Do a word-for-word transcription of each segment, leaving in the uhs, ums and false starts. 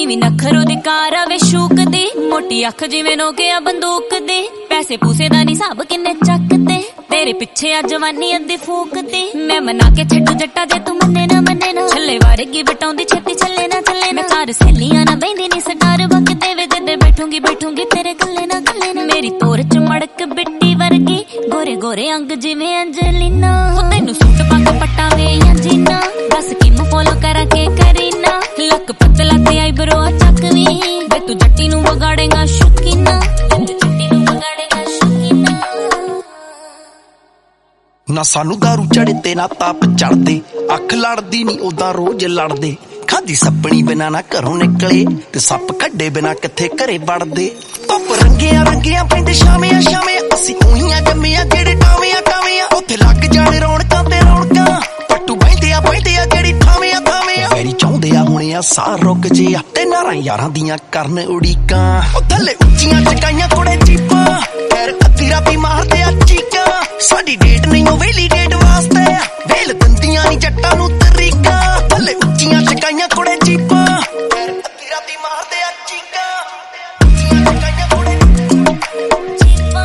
ਨੀਵੀਂ ਨਖਰੋ ਦੀ ਕਾਰ ਆਵੇ ਸ਼ੂਕ ਦੀ, ਮੋਟੀ ਅੱਖ ਜਿਵੇਂ ਨੋਕਿਆ ਬੰਦੂਕ ਦੀ, ਪੈਸੇ ਪੂਸੇ ਦਾ ਨੀ ਹਿਸਾਬ ਕਿੰਨੇ ਚੱਕਦੇ, ਤੇਰੇ ਪਿੱਛੇ ਆ ਜਵਾਨੀ ਅੱਧੀ ਫੂਕਦੀ। ਮੈਂ ਮਨਾ ਕੇ ਛੱਡੂ ਜੱਟਾ ਜੇ ਤੂੰ ਮੰਨੇ ਨਾ ਮੰਨੇ ਨਾ, ਛੱਲੇ ਵਾਰਗੀ ਬਟਾਉਂਦੀ ਛੇਤੀ ਛੱਲੇ ਨਾ ਛੱਲੇ ਨਾ, ਘਰ ਸਹੇਲੀਆਂ ਨਾ ਬੈਂਦੀ ਨੀ ਸਟਾਰ ਬਕਦੇ ਵੇ, ਜਦੇ ਬੈਠੂਗੀ ਬੈਠੂਗੀ ਤੇਰੇ ਗੱਲੇ ਨਾ ਗੱਲੇ ਨਾ। ਮੇਰੀ ਤੋਰ ਚ ਮੜਕ ਬਿੱਟੀ ਵਰਗੀ, ਗੋਰੇ ਗੋਰੇ ਅੰਗ ਜਿਵੇਂ ਅੰਜਲੀਨਾ, ਉਹ ਤੈਨੂੰ ਸੂਟ ਪਾ ਕੇ ਪਟਾਵੇ ਜਾਂ ਜੀਨਾ, ਦੱਸ ਕਿਨੂੰ ਫੋਲੋ ਕਰਾਂ ਕੇ ਕਰੀਨਾ, ਲੱਕ ਪਤਲਾ ਤੇ ਆਈਬਰੋ ਚੱਕਵੀਂ ਵੇ, ਤੂੰ ਜੱਟੀ ਨੂੰ ਵਿਗਾੜੇਗਾ ਸ਼ੌਕੀਨਾ, ਜੱਟੀ ਨੂੰ ਵਿਗਾੜੇਗਾ ਸ਼ੌਕੀਨਾ। ਨਾ ਸਾਨੂੰ ਦਾਰੂ ਚੜੇ ਤੇ ਨਾ ਤਾਪ ਚੜਦੇ, ਅੱਖ ਲੜਦੀ ਨੀ ਉਦਾਂ ਰੋਜ਼ ਲੜਦੇ, ਖਾਦੀ ਸੱਪਣੀ ਬਿਨਾ ਨਾ ਘਰੋਂ ਨਿਕਲੇ, ਤੇ ਸੱਪ ਕੱਢੇ ਬਿਨਾ ਕਿੱਥੇ ਘਰੇ ਵੜਦੇ। ਧੁੱਪ ਰੰਗੀਆਂ ਰੰਗੀਆਂ ਪੈਂਦੇ ਛਾਵੇਂ ਛਾਵੇਂ, ਅਸੀਂ ਉਹੀਆਂ ਜੰਮੀਆਂ ਜਿਹੜੇ ਟਾਵੇਂ ਟਾਵੇਂ, ਉੱਥੇ ਲੱਗ ਜਾਣ ਰੌਣਕਾਂ ਤੇ ਰੌਣਕਾਂ, ਪੱਟੂ ਬਹਿੰਦੇ ਆ ਬਹਿੰਦੇ ਆ ਜਿਹੜੀ ਥਾਵੇਂ ਥਾਵੇਂ, ਮੇਰੀ ਚਾਹੁੰਦੇ ਆ ਹੁਣੇ ਆ ਸਾਹ ਰੁਕ ਜੇ, ਤੇ ਨਾਰਾਂ ਯਾਰਾਂ ਦੀਆਂ ਕਰਨ ਉਡੀਕਾਂ, ਉਹ ਥੱਲੇ ਉੱਚੀਆਂ ਚਕਾਈਆਂ ਕੁੜੇ ਚੀਪਾਂ, ਪੈਰ ਅੱਧੀ ਰਾਤੀ ਮਾਰਦੇ ਆ ਚੀਕਾਂ, ਸਾਡੀ ਡੇਟ ਨਹੀਂ ਉਹ ਵੇਲੀ ਡੇਟ ਵਾਸਤੇ, ਵੇਲ ਦੰਦੀਆਂ ਨੀ ਜੱਟਾਂ ਨੂੰ ਤਰੀਕਾਂ, ਥੱਲੇ ਉੱਚੀਆਂ ਚਕਾਈਆਂ ਕੁੜੇ ਚੀਪਾਂ, ਪੈਰ ਅੱਧੀ ਰਾਤੀ ਮਾਰਦੇ ਆ ਚੀਕਾਂ, ਉੱਚੀਆਂ ਚਕਾਈਆਂ ਕੁੜੇ ਚੀਪਾਂ,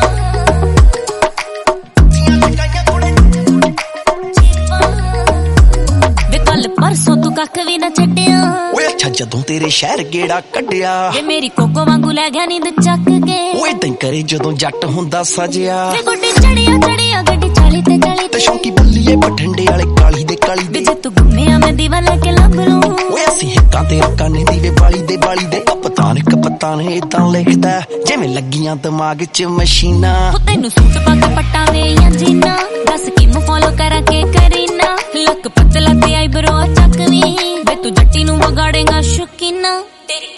ਉੱਚੀਆਂ ਚਕਾਈਆਂ ਕੁੜੇ ਚੀਪਾਂ। ਵੇ ਕੱਲ ਪਰਸੋਂ ਤੂੰ ਕੱਖ ਵੀ ਨਾ ਛੱਡਿਆ, ਓਏ ਅੱਛਾ ਜਦੋਂ ਤੇਰੇ ਸ਼ਹਿਰ ਗੇੜਾ ਕੱਢਿਆ, ਵੇ ਮੇਰੀ ਕੋਕੋ ਵਾਂਗੂ ਲੈ ਗਿਆ ਨੀਂਦ ਚੱਕ ਕੇ, ਓਏ ਏਦਾਂ ਕਰੇ ਜਦੋਂ ਜੱਟ ਹੁੰਦਾ ਸਜਿਆ, ਵੇ ਗੁੱਡੀ ਚੜਿਆ ਚੜਿਆ ਗੱਡੀ ਚਾਲੀ ਤੇ ਚਾਲੀ ਤੇ ਸ਼ੌਂਕੀ ਬੱਲੀਏ ਬਠਿੰਡੇ ਵਾਲੇ ਕਾਲੀ ਦੇ ਕਾਲੀ ਵੇ, ਦੇ, ਜੇ ਤੂੰ ਗੁੰਮਿਆ ਮੈਂ ਦੀਵਾ ਲੈ ਕੇ ਲੱਭ ਲੂੰ, ਓਏ ਅਸੀਂ ਹਿੱਕਾਂ ਤੇ ਕਾਨੇ ਦੀ ਵੇ ਬਾਲੀ ਦੇ ਬਾਲੀ ਦੇ, ਕਪਤਾਨ ਕਪਤਾਨ ਏਦਾਂ ਲਿਖਦਾ ਜਿਵੇਂ ਲੱਗੀਆਂ ਦਿਮਾਗ 'ਚ ਮਸ਼ੀਨਾਂ, ਉਹ ਤੈਨੂੰ ਸੂਟ ਪਾ ਕੇ ਪਟਾਵੇ ਜਾਂ ਜੀਨਾ, ਦੱਸ ਕਿਨੂੰ ਫੋਲੋ ਕਰਾਂ ਕੇ ਕਰੀਨਾ, ਲੱਕ ਪਤਲਾ ਤੇ ਆਈਬਰੋ ਚੱਕਵੀਂ ਵੇ, ਤੂੰ ਜੱਟੀ ਨੂੰ ਵਿਗਾੜੇਗਾ ਸ਼ੌਕੀਨਾ, ਤੇਰੀ